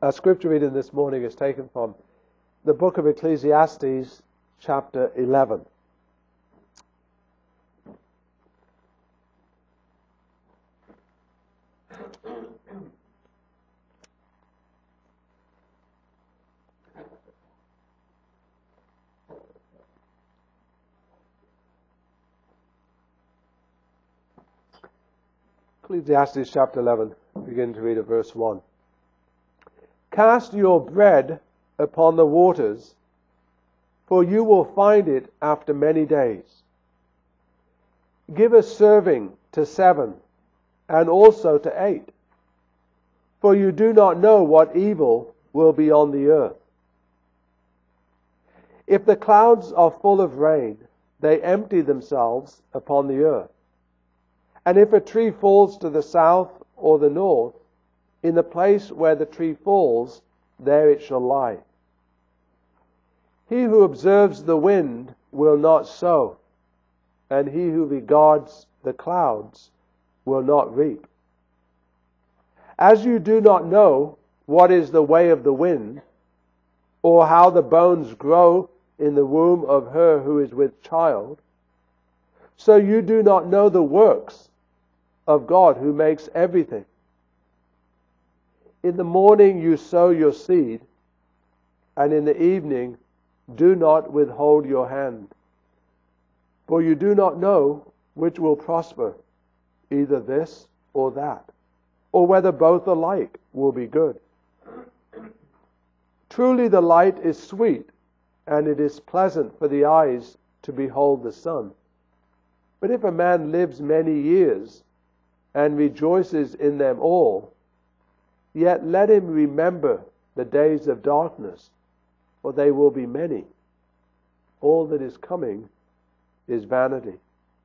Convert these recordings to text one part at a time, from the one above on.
Our scripture reading this morning is taken from the book of Ecclesiastes, chapter 11. Ecclesiastes chapter 11, begin to read at verse 1. Cast your bread upon the waters, for you will find it after many days. Give a serving to 7, and also to 8, for you do not know what evil will be on the earth. If the clouds are full of rain, they empty themselves upon the earth. And if a tree falls to the south or the north, in the place where the tree falls, there it shall lie. He who observes the wind will not sow, and he who regards the clouds will not reap. As you do not know what is the way of the wind, or how the bones grow in the womb of her who is with child, so you do not know the works of God who makes everything. In the morning you sow your seed, and in the evening do not withhold your hand. For you do not know which will prosper, either this or that, or whether both alike will be good. Truly the light is sweet, and it is pleasant for the eyes to behold the sun. But if a man lives many years, and rejoices in them all, yet let him remember the days of darkness, for they will be many. All that is coming is vanity.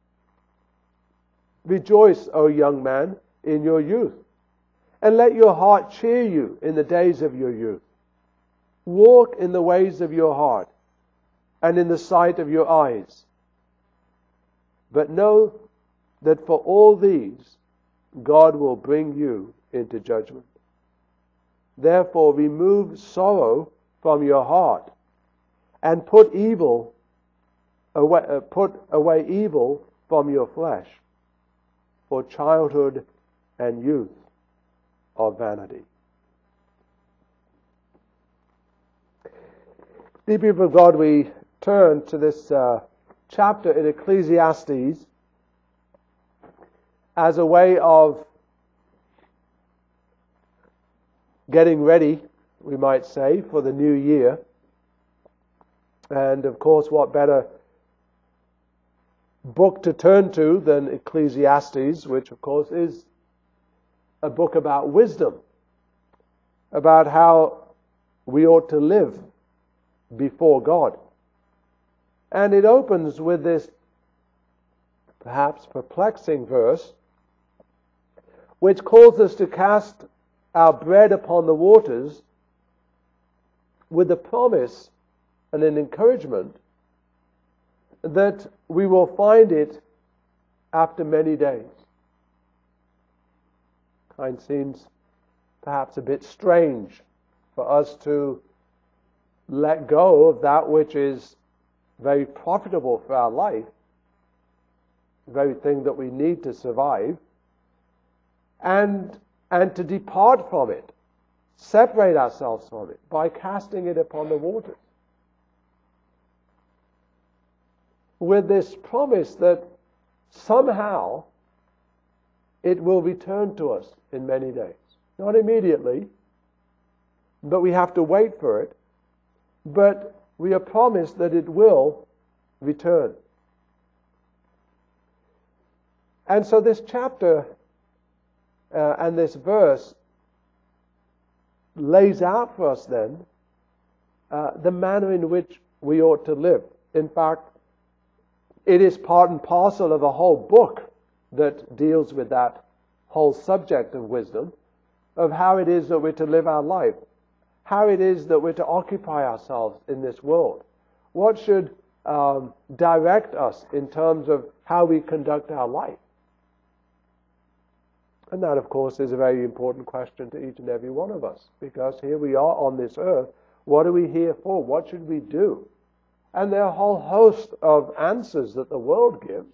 Rejoice, O young man, in your youth, and let your heart cheer you in the days of your youth. Walk in the ways of your heart, and in the sight of your eyes. But know that for all these God will bring you into judgment. Therefore remove sorrow from your heart, and put away evil from your flesh, for childhood and youth are vanity. Dear people of God, we turn to this chapter in Ecclesiastes as a way of getting ready, we might say, for the new year. And of course, what better book to turn to than Ecclesiastes, which of course is a book about wisdom, about how we ought to live before God. And it opens with this perhaps perplexing verse, which calls us to cast our bread upon the waters, with the promise and an encouragement that we will find it after many days. Kind seems perhaps a bit strange for us to let go of that which is very profitable for our life, the very thing that we need to survive, and to depart from it, separate ourselves from it by casting it upon the waters, with this promise that somehow it will return to us in many days. Not immediately, but we have to wait for it, but we are promised that it will return. And so this chapter and this verse lays out for us then the manner in which we ought to live. In fact, it is part and parcel of a whole book that deals with that whole subject of wisdom, of how it is that we're to live our life, how it is that we're to occupy ourselves in this world. What should direct us in terms of how we conduct our life? And that, of course, is a very important question to each and every one of us, because here we are on this earth. What are we here for? What should we do? And there are a whole host of answers that the world gives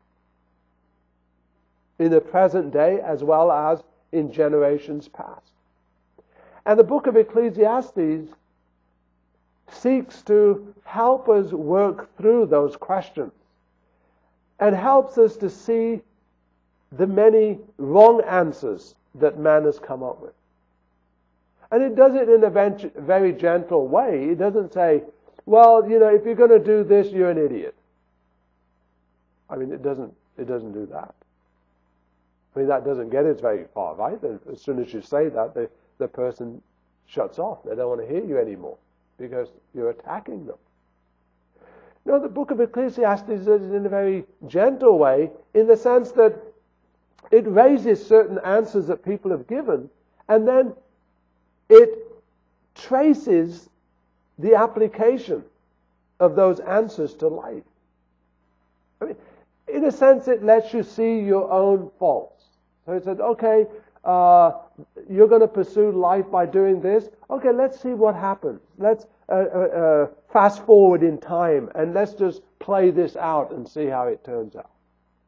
in the present day as well as in generations past. And the book of Ecclesiastes seeks to help us work through those questions and helps us to see the many wrong answers that man has come up with. And it does it in a very gentle way. It doesn't say, well, if you're going to do this, you're an idiot. I mean, it doesn't do that. I mean, that doesn't get us very far, right? As soon as you say that, the person shuts off. They don't want to hear you anymore because you're attacking them. No, the book of Ecclesiastes is in a very gentle way, in the sense that it raises certain answers that people have given, and then it traces the application of those answers to life. I mean, in a sense, it lets you see your own faults. So it said, okay, you're going to pursue life by doing this. Okay, let's see what happens. Let's fast forward in time, and let's just play this out and see how it turns out.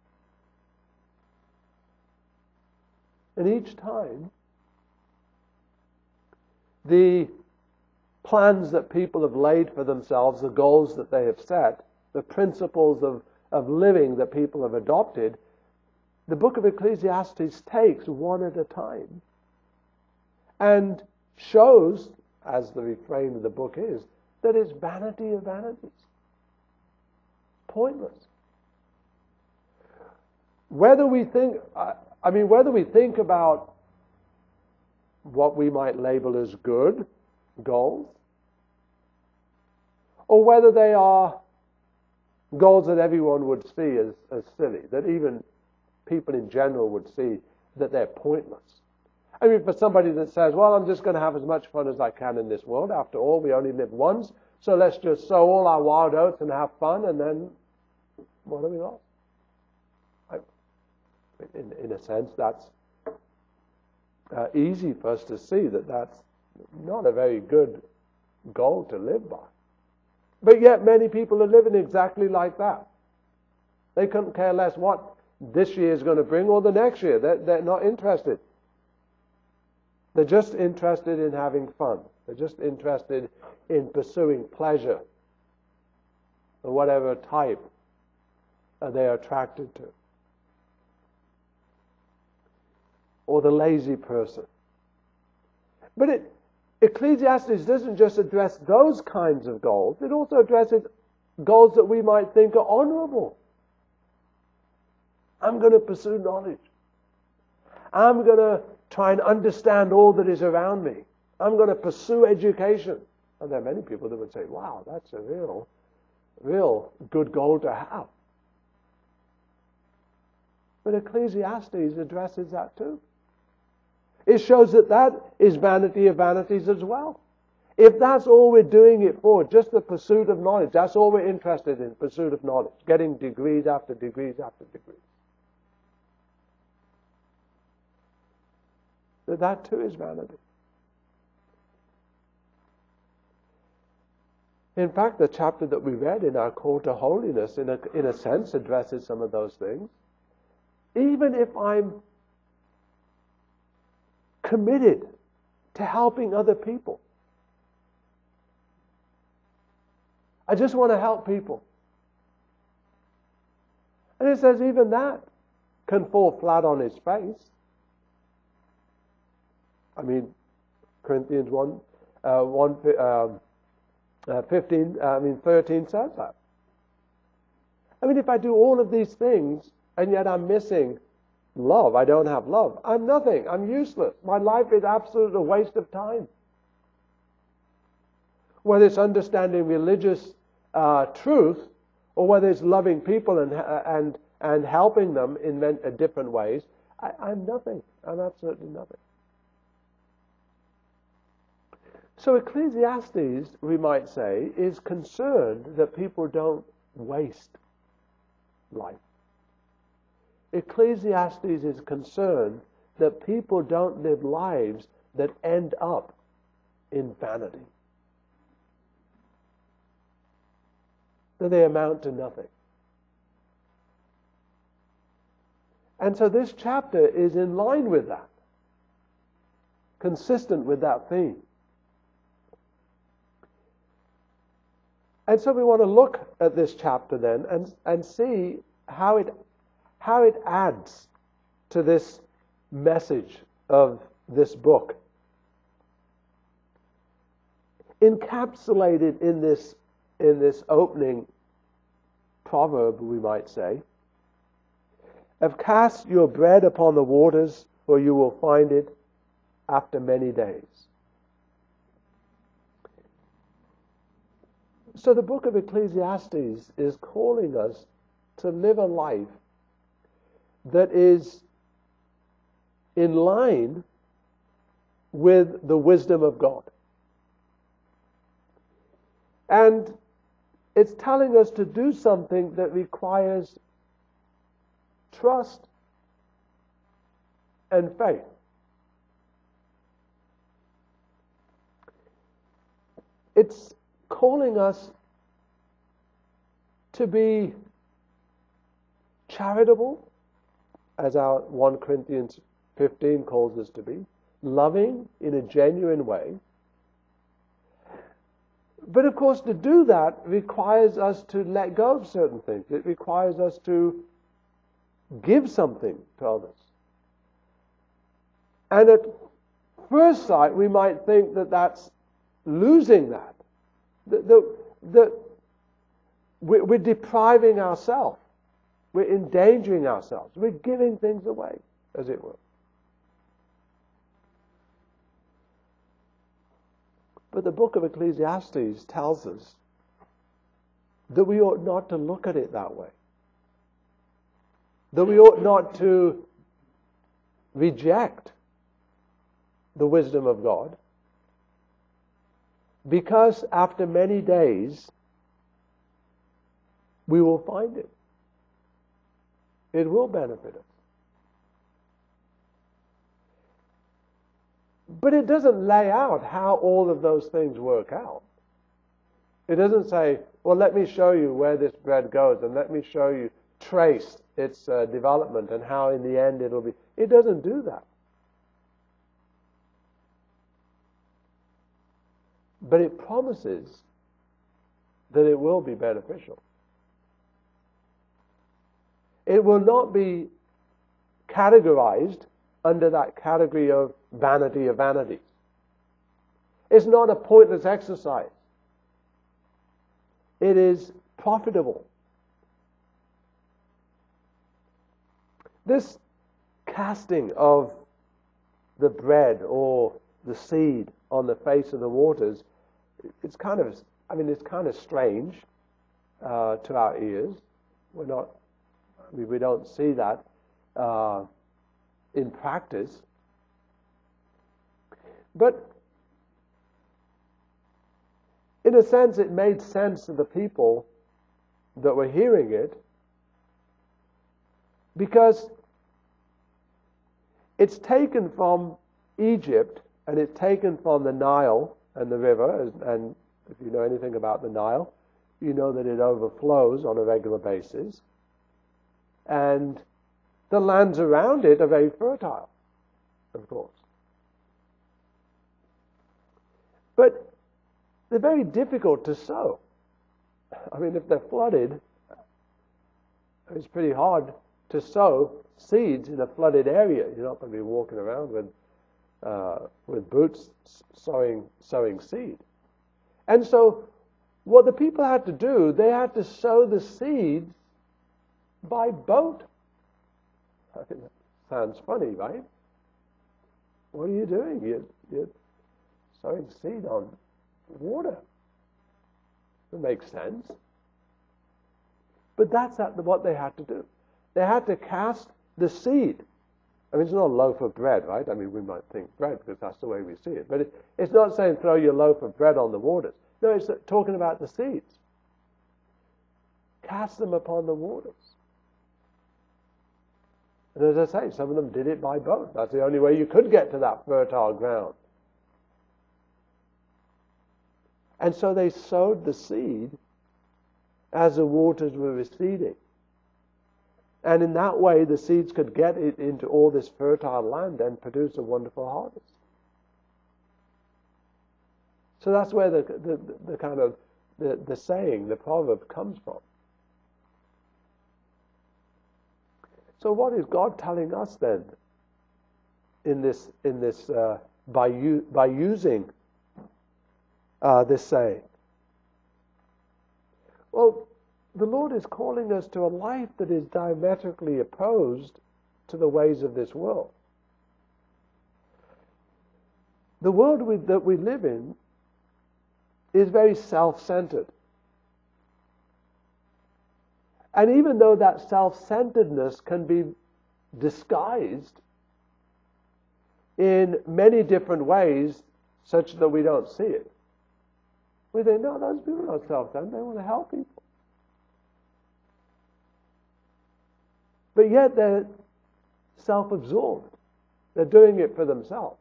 And each time, the plans that people have laid for themselves, the goals that they have set, the principles of living that people have adopted, the book of Ecclesiastes takes one at a time and shows, as the refrain of the book is, that it's vanity of vanities. Pointless. Whether we think about what we might label as good goals, or whether they are goals that everyone would see as silly, that even people in general would see that they're pointless. I mean, for somebody that says, well, I'm just going to have as much fun as I can in this world. After all, we only live once, so let's just sow all our wild oats and have fun, and then what have we lost? In a sense, that's easy for us to see that that's not a very good goal to live by. But yet many people are living exactly like that. They couldn't care less what this year is going to bring or the next year. They're not interested. They're just interested in having fun. They're just interested in pursuing pleasure of whatever type they are attracted to. Or the lazy person. But Ecclesiastes doesn't just address those kinds of goals. It also addresses goals that we might think are honorable. I'm going to pursue knowledge. I'm going to try and understand all that is around me. I'm going to pursue education. And there are many people that would say, wow, that's a real good goal to have. But Ecclesiastes addresses that too. It shows that is vanity of vanities as well. If that's all we're doing it for, just the pursuit of knowledge, that's all we're interested in, pursuit of knowledge, getting degrees after degrees after degrees. That too is vanity. In fact, the chapter that we read in our Call to Holiness, in a sense, addresses some of those things. Even if I'm committed to helping other people, I just want to help people. And it says even that can fall flat on his face. I mean, Corinthians 13 says that. I mean, if I do all of these things and yet I'm missing love, I don't have love, I'm nothing, I'm useless. My life is absolutely a waste of time. Whether it's understanding religious truth, or whether it's loving people and helping them in different ways, I'm nothing. I'm absolutely nothing. So Ecclesiastes, we might say, is concerned that people don't waste life. Ecclesiastes is concerned that people don't live lives that end up in vanity, that they amount to nothing. And so this chapter is in line with that, consistent with that theme. And so we want to look at this chapter then and see how it adds to this message of this book. Encapsulated in this opening proverb, we might say, of cast your bread upon the waters, for you will find it after many days. So the book of Ecclesiastes is calling us to live a life that is in line with the wisdom of God. And it's telling us to do something that requires trust and faith. It's calling us to be charitable, as our 1 Corinthians 15 calls us to be, loving in a genuine way. But of course, to do that requires us to let go of certain things. It requires us to give something to others. And at first sight, we might think that that's losing that. That we're depriving ourselves. We're endangering ourselves. We're giving things away, as it were. But the book of Ecclesiastes tells us that we ought not to look at it that way. That we ought not to reject the wisdom of God, because after many days we will find it. It will benefit us. But it doesn't lay out how all of those things work out. It doesn't say, well, let me show you where this bread goes, and let me show you, trace its development and how in the end it'll be. It doesn't do that. But it promises that it will be beneficial. It will not be categorized under that category of vanity of vanities. It's not a pointless exercise. It is profitable. This casting of the bread or the seed on the face of the waters, it's kind of strange to our ears. We don't see that in practice. But in a sense, it made sense to the people that were hearing it, because it's taken from Egypt and it's taken from the Nile and the river. And if you know anything about the Nile, you know that it overflows on a regular basis. And the lands around it are very fertile, of course. But they're very difficult to sow. I mean, if they're flooded, it's pretty hard to sow seeds in a flooded area. You're not going to be walking around with boots sowing seed. And so what the people had to do, they had to sow the seeds by boat. I think that sounds funny, right? What are you doing? You're sowing seed on water. It makes sense. But that's what they had to do. They had to cast the seed. I mean, it's not a loaf of bread, right? I mean, we might think bread because that's the way we see it. But it's not saying throw your loaf of bread on the waters. No, it's talking about the seeds. Cast them upon the waters. And as I say, some of them did it by boat. That's the only way you could get to that fertile ground. And so they sowed the seed as the waters were receding. And in that way, the seeds could get it into all this fertile land and produce a wonderful harvest. So that's where the kind of the saying, the proverb comes from. So what is God telling us then in this by using this saying? Well, the Lord is calling us to a life that is diametrically opposed to the ways of this world. The world that we live in is very self-centered. And even though that self-centeredness can be disguised in many different ways such that we don't see it, we think, no, those people are not self-centered. They want to help people. But yet they're self-absorbed. They're doing it for themselves.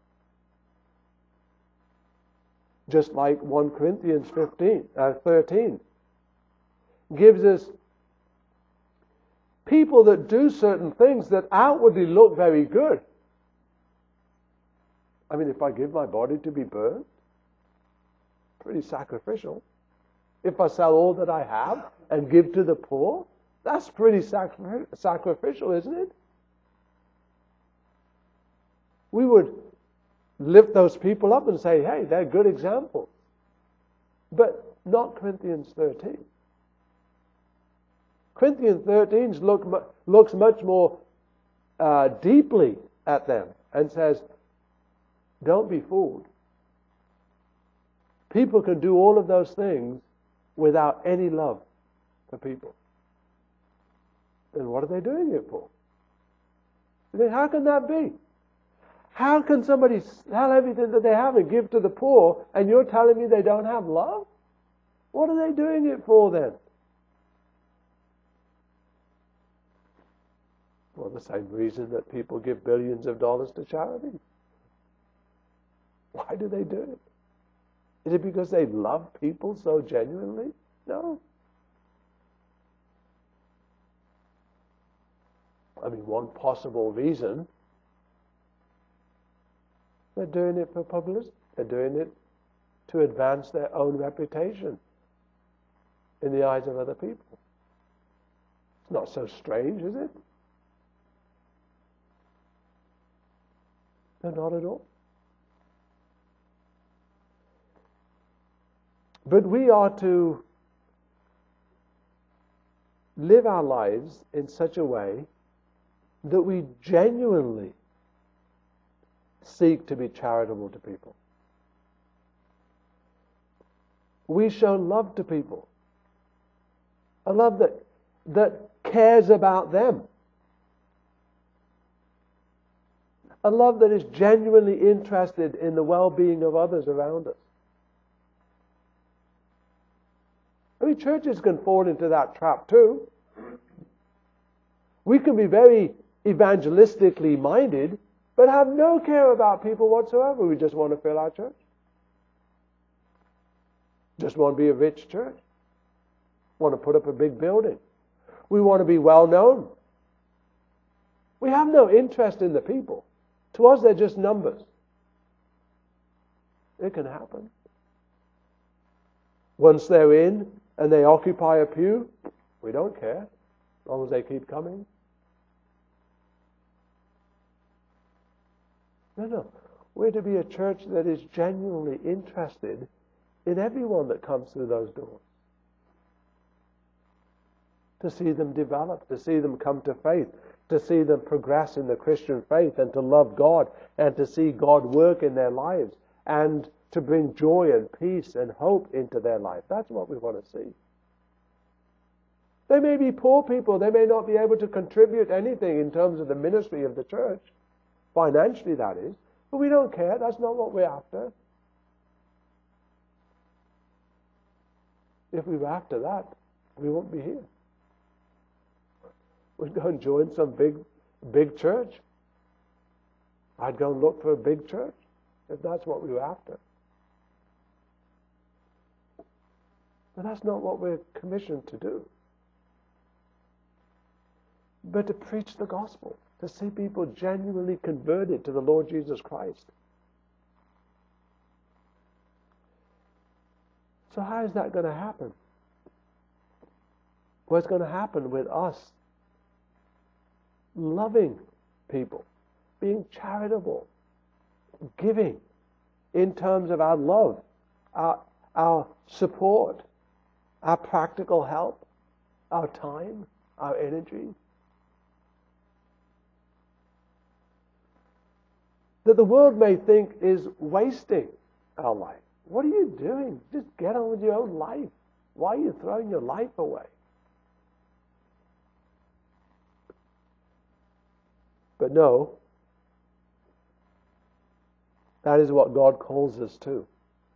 Just like 1 Corinthians 13 gives us people that do certain things that outwardly look very good. I mean, if I give my body to be burned, pretty sacrificial. If I sell all that I have and give to the poor, that's pretty sacrificial, isn't it? We would lift those people up and say, hey, they're good examples. But not Corinthians 13. Corinthians 13 looks much more deeply at them and says, don't be fooled. People can do all of those things without any love for people. Then what are they doing it for? Then how can that be? How can somebody sell everything that they have and give to the poor, and you're telling me they don't have love? What are they doing it for then? Well, the same reason that people give billions of dollars to charity. Why do they do it? Is it because they love people so genuinely? No. I mean, one possible reason, they're doing it for publicity. They're doing it to advance their own reputation in the eyes of other people. It's not so strange, is it? No, not at all. But we are to live our lives in such a way that we genuinely seek to be charitable to people. We show love to people. A love that cares about them. A love that is genuinely interested in the well-being of others around us. I mean, churches can fall into that trap too. We can be very evangelistically minded, but have no care about people whatsoever. We just want to fill our church. Just want to be a rich church. Want to put up a big building. We want to be well known. We have no interest in the people. To us, they're just numbers. It can happen. Once they're in and they occupy a pew, we don't care, as long as they keep coming. No. We're to be a church that is genuinely interested in everyone that comes through those doors. To see them develop, to see them come to faith, to see them progress in the Christian faith and to love God and to see God work in their lives and to bring joy and peace and hope into their life. That's what we want to see. They may be poor people. They may not be able to contribute anything in terms of the ministry of the church. Financially, that is. But we don't care. That's not what we're after. If we were after that, we won't be here. We'd go and join some big big church. I'd go and look for a big church if that's what we were after. But that's not what we're commissioned to do. But to preach the gospel, to see people genuinely converted to the Lord Jesus Christ. So how is that going to happen? Well, it's going to happen with us loving people, being charitable, giving in terms of our love, our support, our practical help, our time, our energy. That the world may think is wasting our life. What are you doing? Just get on with your own life. Why are you throwing your life away? But no, that is what God calls us to.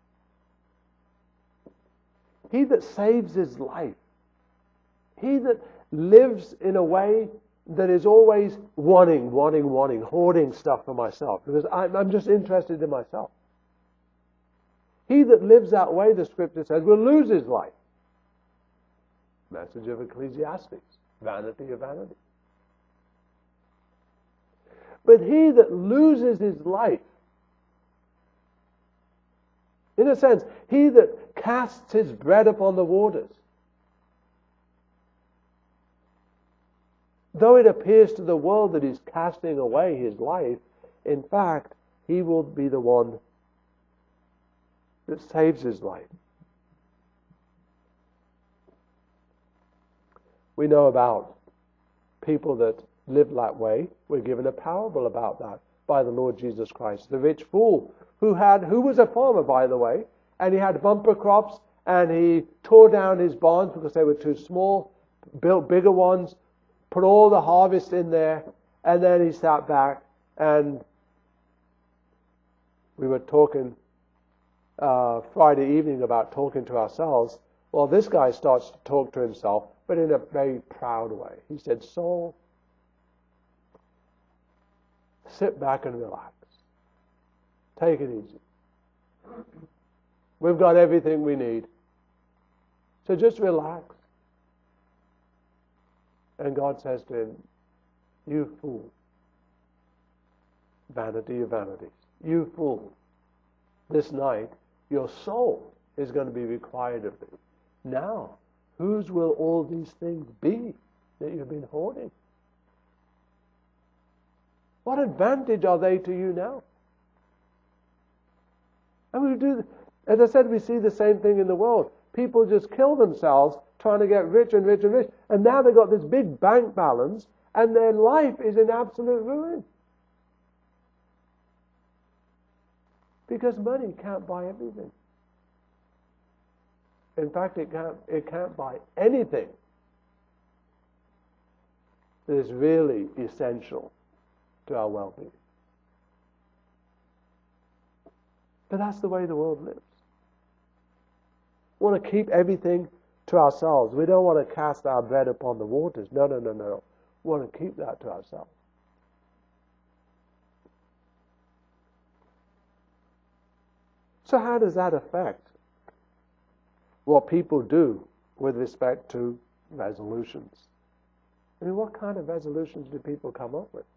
He that saves his life, he that lives in a way that is always wanting, hoarding stuff for myself, because I'm just interested in myself. He that lives that way, the scripture says, will lose his life. Message of Ecclesiastes, vanity of vanity. But he that loses his life, in a sense, he that casts his bread upon the waters, though it appears to the world that he's casting away his life, in fact, he will be the one that saves his life. We know about people that live that way. We're given a parable about that by the Lord Jesus Christ. The rich fool who was a farmer, by the way, and he had bumper crops, and he tore down his barns because they were too small, built bigger ones, put all the harvest in there, and then he sat back, and we were talking Friday evening about talking to ourselves. Well, this guy starts to talk to himself, but in a very proud way. He said, "Saul, sit back and relax. Take it easy. We've got everything we need. So just relax." And God says to him, "You fool. Vanity of vanities. You fool. This night, your soul is going to be required of thee. Now, whose will all these things be that you've been hoarding? What advantage are they to you now?" And as I said, we see the same thing in the world. People just kill themselves trying to get rich and rich and rich. And now they've got this big bank balance and their life is in absolute ruin. Because money can't buy everything. In fact, it can't buy anything that is really essential to our well-being. But that's the way the world lives. We want to keep everything to ourselves. We don't want to cast our bread upon the waters. No. We want to keep that to ourselves. So how does that affect what people do with respect to resolutions? I mean, what kind of resolutions do people come up with?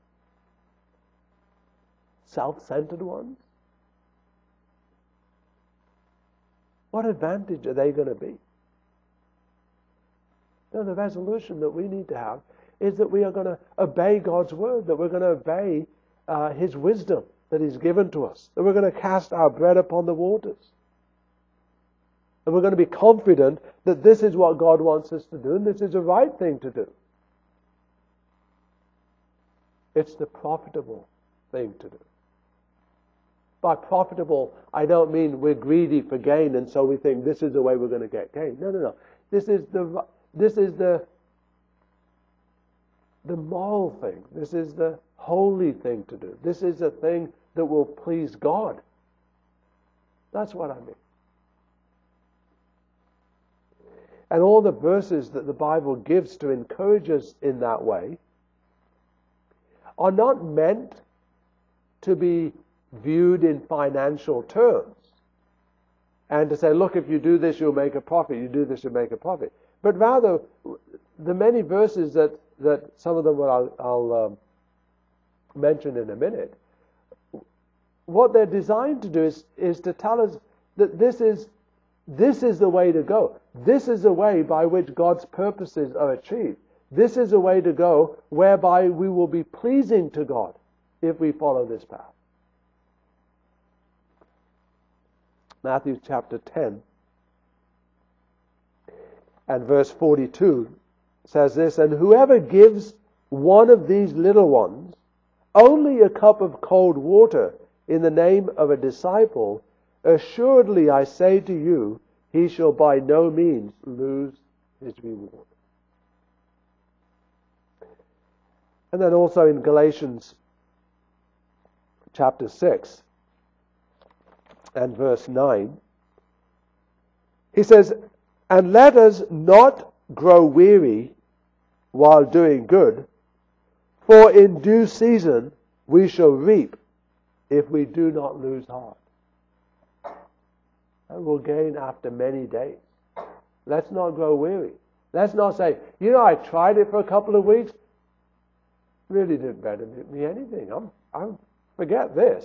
Self-centered ones? What advantage are they going to be? No, the resolution that we need to have is that we are going to obey God's word, that we're going to obey His wisdom that He's given to us, that we're going to cast our bread upon the waters. And we're going to be confident that this is what God wants us to do, and this is the right thing to do. It's the profitable thing to do. By profitable, I don't mean we're greedy for gain and so we think this is the way we're going to get gain. No. This is the moral thing. This is the holy thing to do. This is a thing that will please God. That's what I mean. And all the verses that the Bible gives to encourage us in that way are not meant to be viewed in financial terms and to say, look, if you do this, you'll make a profit. You do this, you'll make a profit. But rather, the many verses that some of them I'll mention in a minute, what they're designed to do is to tell us that this is the way to go. This is the way by which God's purposes are achieved. This is a way to go whereby we will be pleasing to God if we follow this path. Matthew chapter 10 and verse 42 says this, and whoever gives one of these little ones only a cup of cold water in the name of a disciple, assuredly I say to you, he shall by no means lose his reward. And then also in Galatians chapter 6 and verse 9, he says, and let us not grow weary while doing good, for in due season we shall reap if we do not lose heart. And we'll gain after many days. Let's not grow weary. Let's not say, I tried it for a couple of weeks. Really didn't benefit me anything. I'm forget this.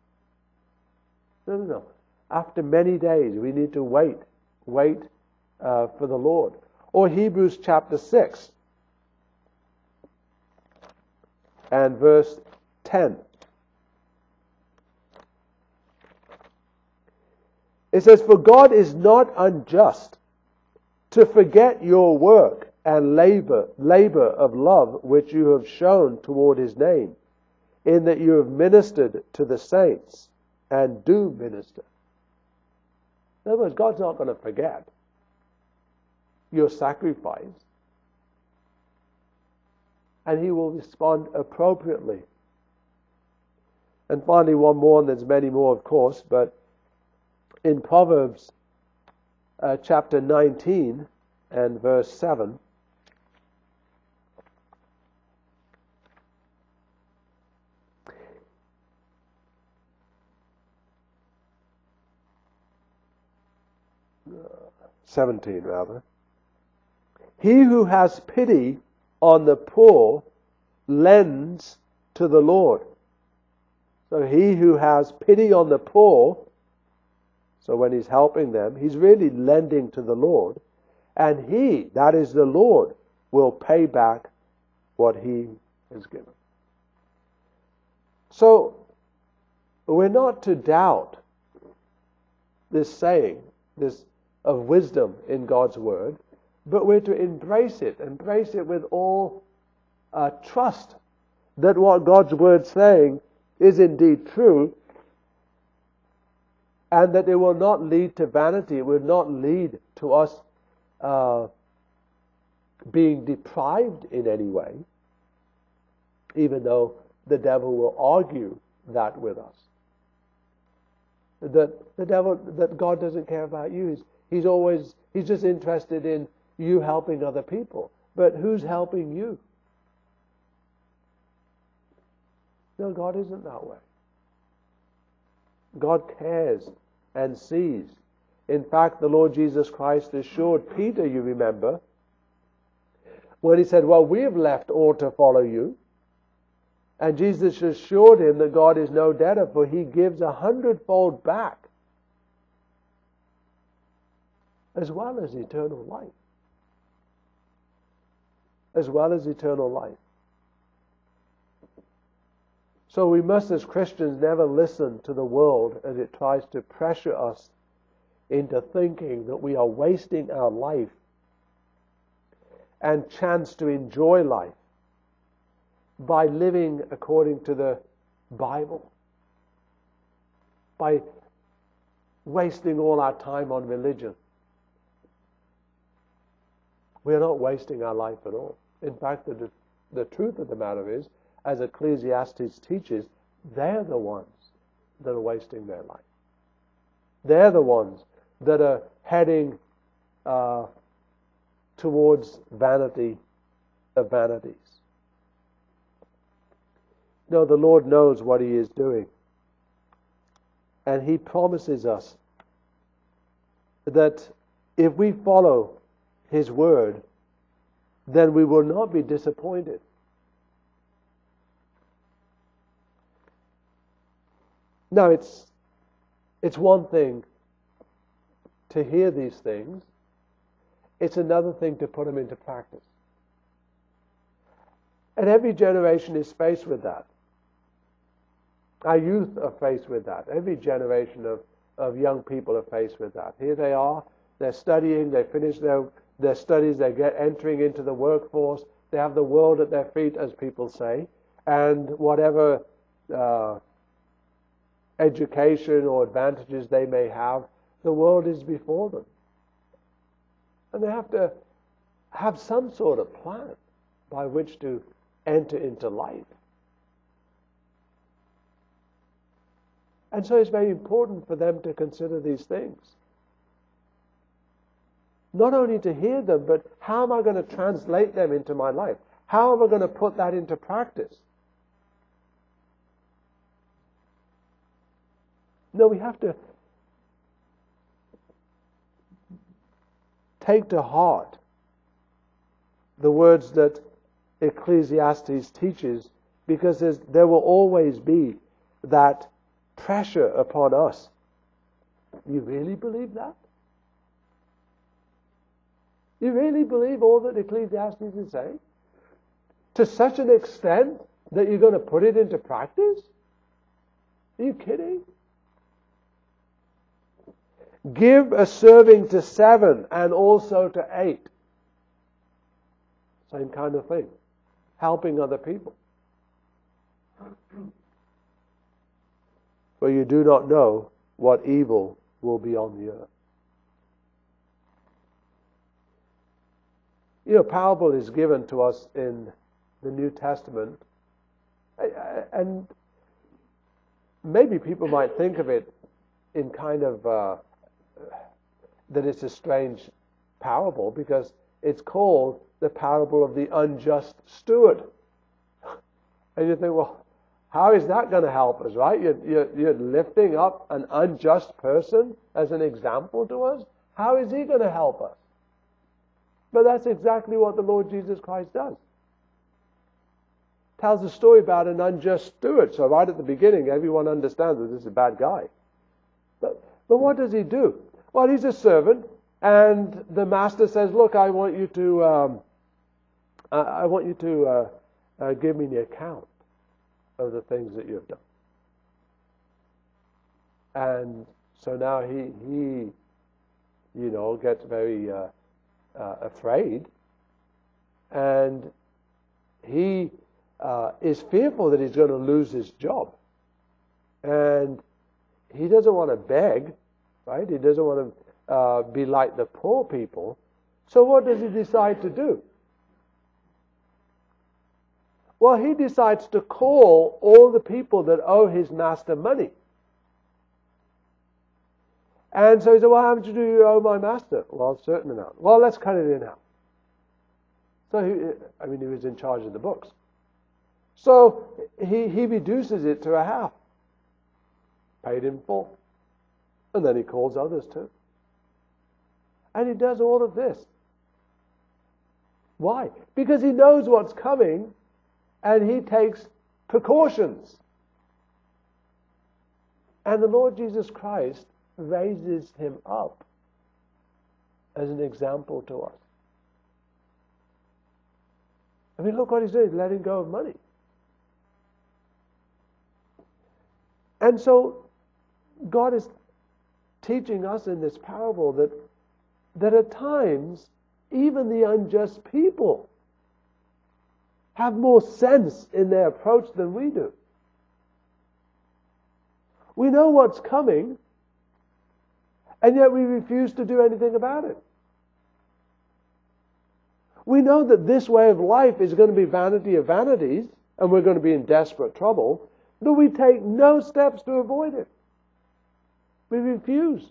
No. After many days, we need to wait for the Lord. Or Hebrews chapter 6 and verse 10. It says, for God is not unjust to forget your work and labor of love which you have shown toward his name, in that you have ministered to the saints and do minister. In other words, God's not going to forget your sacrifice, and he will respond appropriately. And finally, one more, and there's many more, of course, but in Proverbs chapter 19 and verse 7, he who has pity on the poor lends to the Lord. So he who has pity on the poor, so when he's helping them, he's really lending to the Lord. And he, that is the Lord, will pay back what he has given. So, we're not to doubt this saying, this of wisdom in God's Word, but we're to embrace it with all trust that what God's Word's saying is indeed true, and that it will not lead to vanity. It will not lead to us being deprived in any way, even though the devil will argue that with us. That God doesn't care about you. He's just interested in you helping other people. But who's helping you? No, God isn't that way. God cares and sees. In fact, the Lord Jesus Christ assured Peter, you remember, when he said, well, we have left all to follow you. And Jesus assured him that God is no debtor, for he gives 100-fold back, as well as eternal life. As well as eternal life. So we must, as Christians, never listen to the world as it tries to pressure us into thinking that we are wasting our life and chance to enjoy life by living according to the Bible, by wasting all our time on religion. We are not wasting our life at all. In fact, the truth of the matter is, as Ecclesiastes teaches, they're the ones that are wasting their life. They're the ones that are heading towards vanity of vanities. No, the Lord knows what He is doing. And He promises us that if we follow His word, then we will not be disappointed. Now, it's one thing to hear these things. It's another thing to put them into practice. And every generation is faced with that. Our youth are faced with that. Every generation of young people are faced with that. Here they are, they're studying, they finish their studies, they get entering into the workforce, they have the world at their feet, as people say, and whatever education or advantages they may have, the world is before them. And they have to have some sort of plan by which to enter into life. And so it's very important for them to consider these things. Not only to hear them, but how am I going to translate them into my life? How am I going to put that into practice? No, we have to take to heart the words that Ecclesiastes teaches, because there will always be that pressure upon us. You really believe that? You really believe all that Ecclesiastes is saying? To such an extent that you're going to put it into practice? Are you kidding? Give a serving to 7 and also to 8. Same kind of thing. Helping other people. For you do not know what evil will be on the earth. You know, parable is given to us in the New Testament, and maybe people might think of it in kind of that it's a strange parable, because it's called the parable of the unjust steward. And you think, well, how is that going to help us, right? You're lifting up an unjust person as an example to us. How is he going to help us? But that's exactly what the Lord Jesus Christ does. Tells a story about an unjust steward. So right at the beginning, everyone understands that this is a bad guy. But what does he do? Well, he's a servant, and the master says, "Look, I want you to give me the account of the things that you've done." And so now he gets very afraid, and he is fearful that he's going to lose his job, and he doesn't want to beg, right? He doesn't want to be like the poor people. So what does he decide to do? Well, he decides to call all the people that owe his master money. And so he said, "Well, how much do you owe my master?" "Well, a certain amount." "Well, let's cut it in half." So he was in charge of the books. So he reduces it to a half. Paid in full. And then he calls others too. And he does all of this. Why? Because he knows what's coming, and he takes precautions. And the Lord Jesus Christ raises him up as an example to us. I mean, look what he's doing. He's letting go of money. And so God is teaching us in this parable that at times even the unjust people have more sense in their approach than we do. We know what's coming, and yet we refuse to do anything about it. We know that this way of life is going to be vanity of vanities, and we're going to be in desperate trouble, but we take no steps to avoid it. We refuse.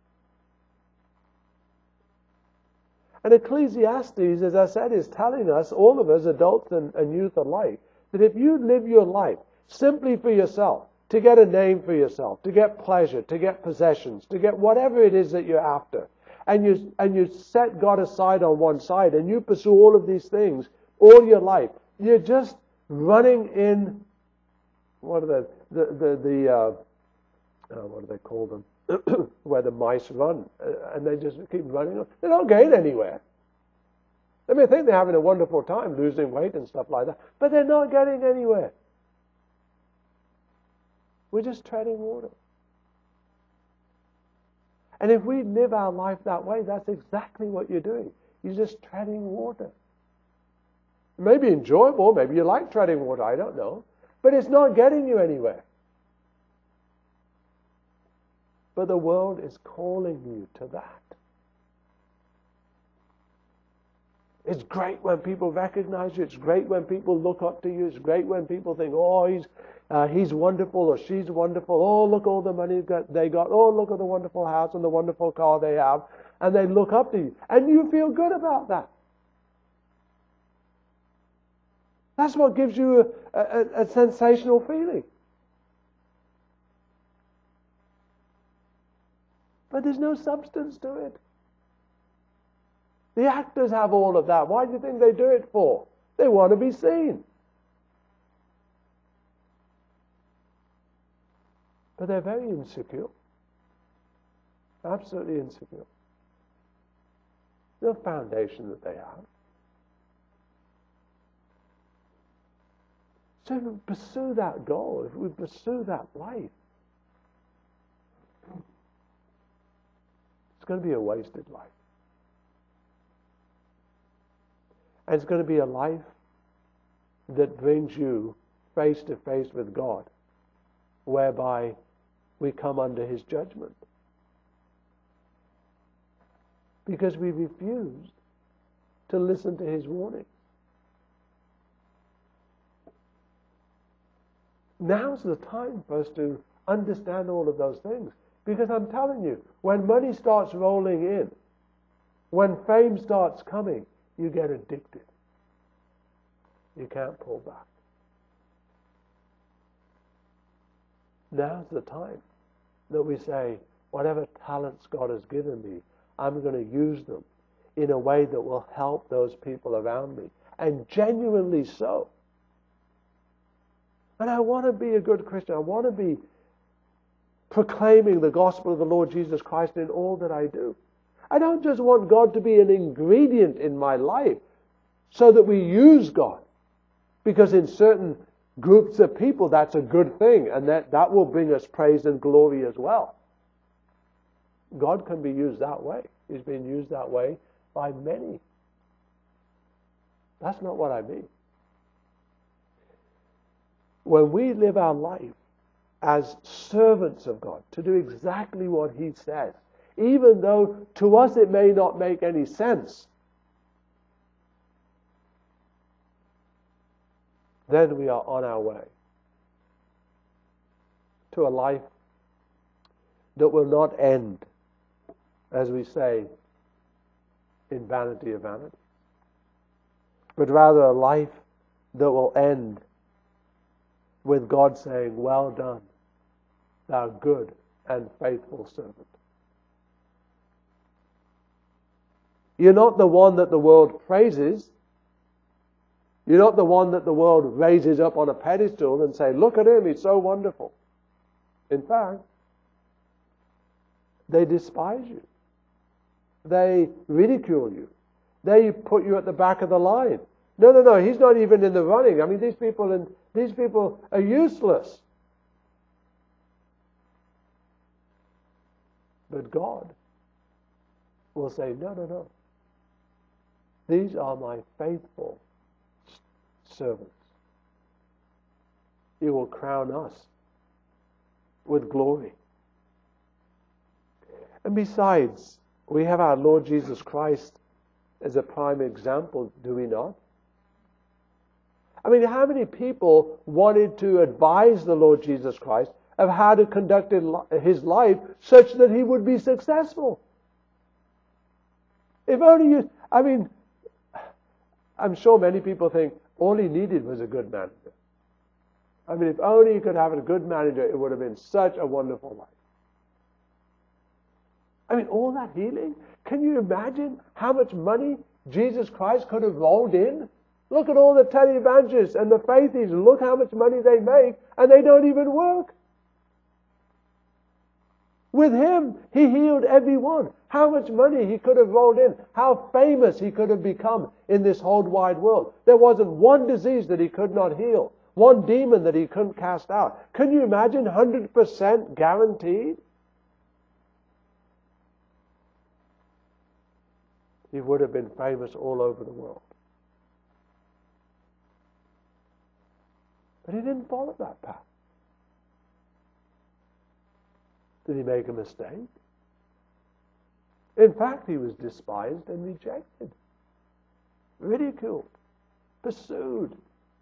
And Ecclesiastes, as I said, is telling us, all of us, adults and youth alike, that if you live your life simply for yourself, to get a name for yourself, to get pleasure, to get possessions, to get whatever it is that you're after, and you set God aside on one side, and you pursue all of these things all your life, you're just running in, what are what do they call them? Where the mice run, and they just keep running. They don't get anywhere. They may think they're having a wonderful time losing weight and stuff like that, but they're not getting anywhere. We're just treading water. And if we live our life that way, that's exactly what you're doing. You're just treading water. It may be enjoyable, maybe you like treading water, I don't know, but it's not getting you anywhere. But the world is calling you to that. It's great when people recognize you. It's great when people look up to you. It's great when people think, oh, he's wonderful or she's wonderful. Oh, look all the money they got. Oh, look at the wonderful house and the wonderful car they have. And they look up to you. And you feel good about that. That's what gives you a sensational feeling. But there's no substance to it. The actors have all of that. Why do you think they do it for? They want to be seen. But they're very insecure. Absolutely insecure. No foundation that they have. So if we pursue that goal, if we pursue that life, it's going to be a wasted life. And it's going to be a life that brings you face to face with God, whereby we come under His judgment. Because we refused to listen to His warning. Now's the time for us to understand all of those things. Because I'm telling you, when money starts rolling in, when fame starts coming, you get addicted. You can't pull back. Now's the time that we say, whatever talents God has given me, I'm going to use them in a way that will help those people around me. And genuinely so. And I want to be a good Christian. I want to be proclaiming the gospel of the Lord Jesus Christ in all that I do. I don't just want God to be an ingredient in my life so that we use God. Because in certain groups of people, that's a good thing, and that will bring us praise and glory as well. God can be used that way. He's been used that way by many. That's not what I mean. When we live our life as servants of God, to do exactly what He says, even though to us it may not make any sense, then we are on our way to a life that will not end, as we say, in vanity of vanity, but rather a life that will end with God saying, well done, thou good and faithful servant. You're not the one that the world praises. You're not the one that the world raises up on a pedestal and say, look at him, he's so wonderful. In fact, they despise you. They ridicule you. They put you at the back of the line. No, he's not even in the running. I mean, these people are useless. But God will say, no. These are my faithful servants. He will crown us with glory. And besides, we have our Lord Jesus Christ as a prime example, do we not? I mean, how many people wanted to advise the Lord Jesus Christ of how to conduct his life such that he would be successful? If only you, I mean, I'm sure many people think all he needed was a good manager. I mean, if only you could have a good manager, it would have been such a wonderful life. I mean, all that healing. Can you imagine how much money Jesus Christ could have rolled in? Look at all the televangelists and the faithies. Look how much money they make, and they don't even work. With him, he healed everyone. How much money he could have rolled in. How famous he could have become in this whole wide world. There wasn't one disease that he could not heal. One demon that he couldn't cast out. Can you imagine 100% guaranteed? He would have been famous all over the world. But he didn't follow that path. Did he make a mistake? In fact, he was despised and rejected, ridiculed, pursued.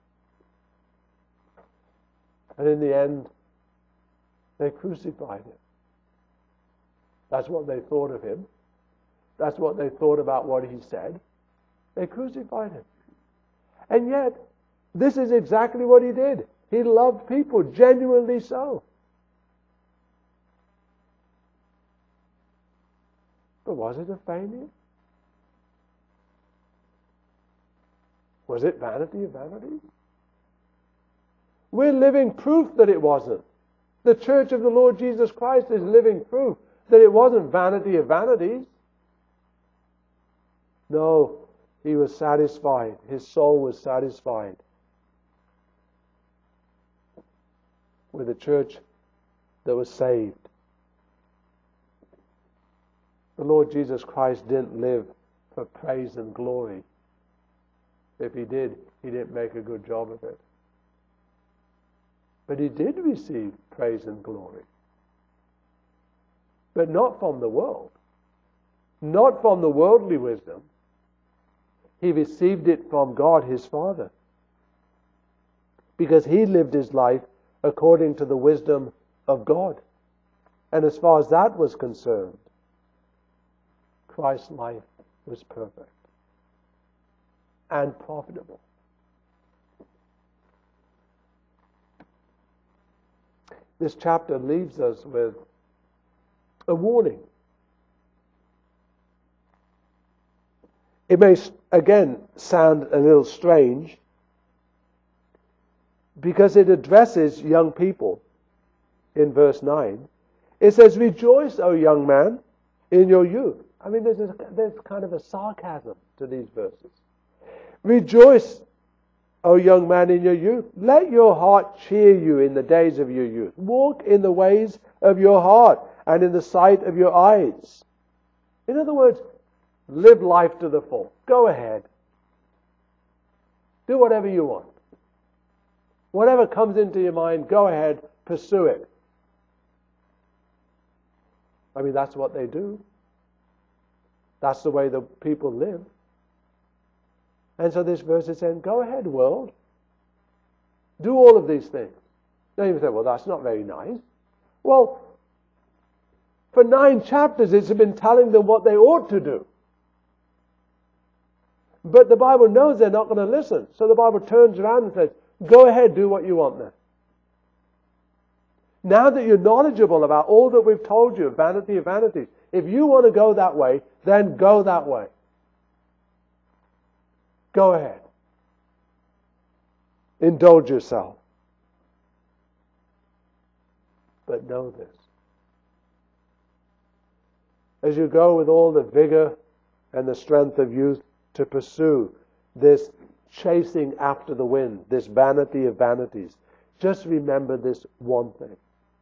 And in the end, they crucified him. That's what they thought of him. That's what they thought about what he said. They crucified him. And yet, this is exactly what he did. He loved people, genuinely so. But was it a failure? Was it vanity of vanities? We're living proof that it wasn't. The Church of the Lord Jesus Christ is living proof that it wasn't vanity of vanities. No, he was satisfied. His soul was satisfied with a church that was saved. The Lord Jesus Christ didn't live for praise and glory. If he did, he didn't make a good job of it. But he did receive praise and glory. But not from the world. Not from the worldly wisdom. He received it from God, his Father. Because he lived his life according to the wisdom of God. And as far as that was concerned, Christ's life was perfect and profitable. This chapter leaves us with a warning. It may again sound a little strange because it addresses young people in verse 9. It says, "Rejoice, O young man, in your youth." I mean, there's kind of a sarcasm to these verses. Rejoice, O young man, in your youth. Let your heart cheer you in the days of your youth. Walk in the ways of your heart and in the sight of your eyes. In other words, live life to the full. Go ahead. Do whatever you want. Whatever comes into your mind, go ahead, pursue it. I mean, that's what they do. That's the way the people live. And so this verse is saying, go ahead, world. Do all of these things. Now you say, well, that's not very nice. Well, for 9 chapters it's been telling them what they ought to do. But the Bible knows they're not going to listen. So the Bible turns around and says, go ahead, do what you want then. Now that you're knowledgeable about all that we've told you, vanity of vanities, if you want to go that way, then go that way. Go ahead. Indulge yourself. But know this. As you go with all the vigor and the strength of youth to pursue this chasing after the wind, this vanity of vanities, just remember this one thing.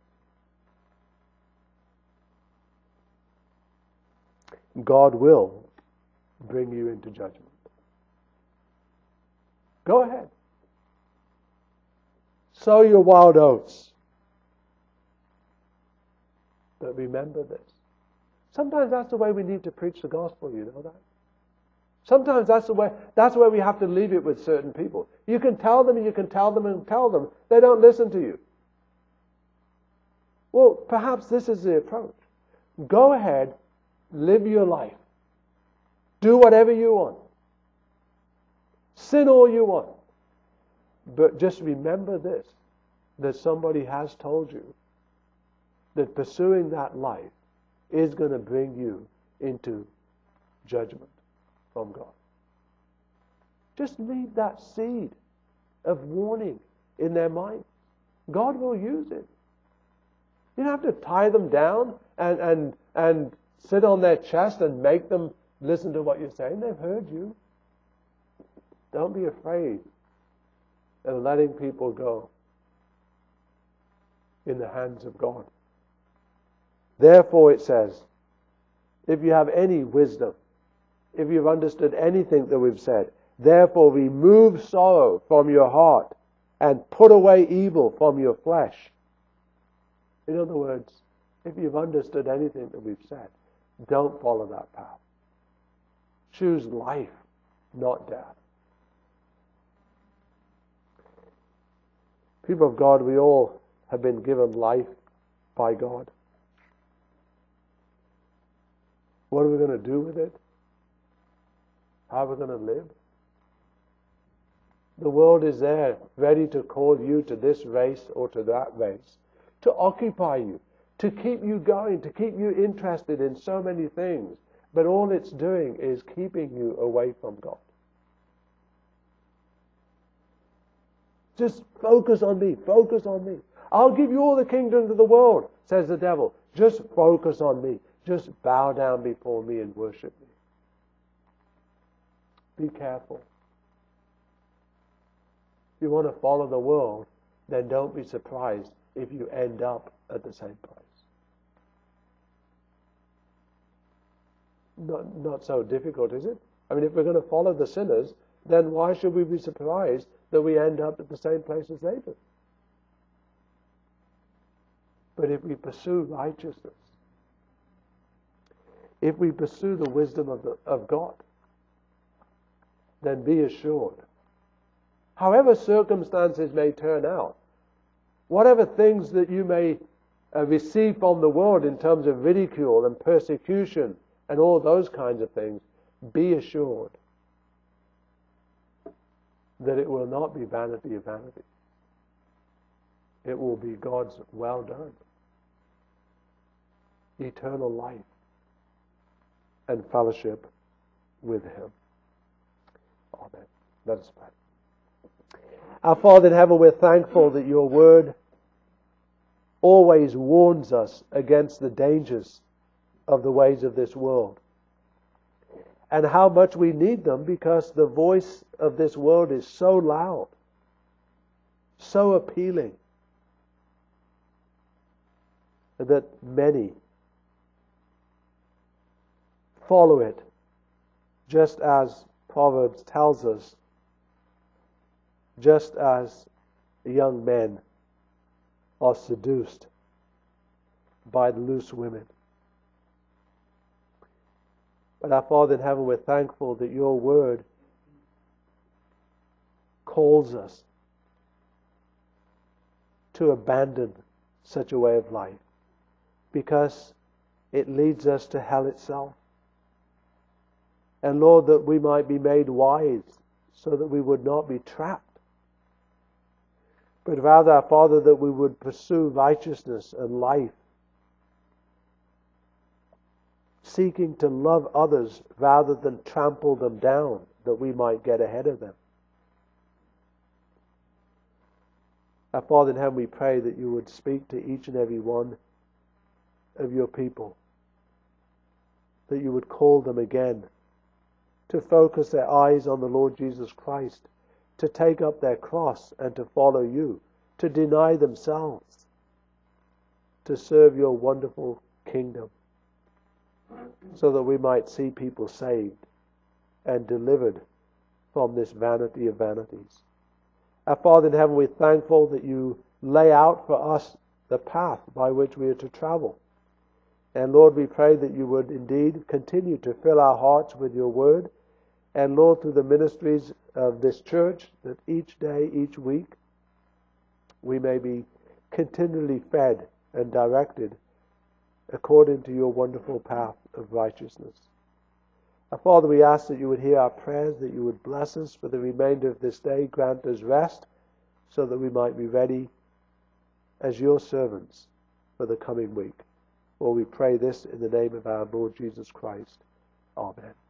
God will bring you into judgment. Go ahead. Sow your wild oats. But remember this. Sometimes that's the way we need to preach the gospel, you know that? Sometimes that's where we have to leave it with certain people. You can tell them and you can tell them and tell them. They don't listen to you. Well, perhaps this is the approach. Go ahead, live your life. Do whatever you want. Sin all you want. But just remember this. that somebody has told you that pursuing that life is going to bring you into judgment from God. Just leave that seed of warning in their mind. God will use it. You don't have to tie them down and sit on their chest and make them listen to what you're saying. They've heard you. Don't be afraid of letting people go in the hands of God. Therefore, it says, if you have any wisdom, if you've understood anything that we've said, therefore remove sorrow from your heart and put away evil from your flesh. In other words, if you've understood anything that we've said, don't follow that path. Choose life, not death. People of God, we all have been given life by God. What are we going to do with it? How are we going to live? The world is there, ready to call you to this race or to that race, to occupy you, to keep you going, to keep you interested in so many things. But all it's doing is keeping you away from God. Just focus on me, focus on me. I'll give you all the kingdoms of the world, says the devil. Just focus on me. Just bow down before me and worship me. Be careful. If you want to follow the world, then don't be surprised if you end up at the same place. Not so difficult, is it? I mean, if we're going to follow the sinners, then why should we be surprised that we end up at the same place as they do? But if we pursue righteousness, if we pursue the wisdom of God, then be assured, however circumstances may turn out, whatever things that you may receive from the world in terms of ridicule and persecution and all those kinds of things, be assured that it will not be vanity of vanity. It will be God's well done, eternal life, and fellowship with Him. Amen. Let us pray. Our Father in heaven, we're thankful that your word always warns us against the dangers of the ways of this world, and how much we need them, because the voice of this world is so loud, so appealing, that many follow it, just as Proverbs tells us, just as young men are seduced by loose women. But our Father in heaven, we're thankful that your word calls us to abandon such a way of life, because it leads us to hell itself. And Lord, that we might be made wise so that we would not be trapped, but rather, our Father, that we would pursue righteousness and life, seeking to love others rather than trample them down, that we might get ahead of them. Our Father in heaven, we pray that you would speak to each and every one of your people, that you would call them again to focus their eyes on the Lord Jesus Christ, to take up their cross and to follow you, to deny themselves, to serve your wonderful kingdom, so that we might see people saved and delivered from this vanity of vanities. Our Father in heaven, we're thankful that you lay out for us the path by which we are to travel. And Lord, we pray that you would indeed continue to fill our hearts with your word. And Lord, through the ministries of this church, that each day, each week, we may be continually fed and directed according to your wonderful path of righteousness. Our Father, we ask that you would hear our prayers, that you would bless us for the remainder of this day, grant us rest, so that we might be ready as your servants for the coming week. For we pray this in the name of our Lord Jesus Christ. Amen.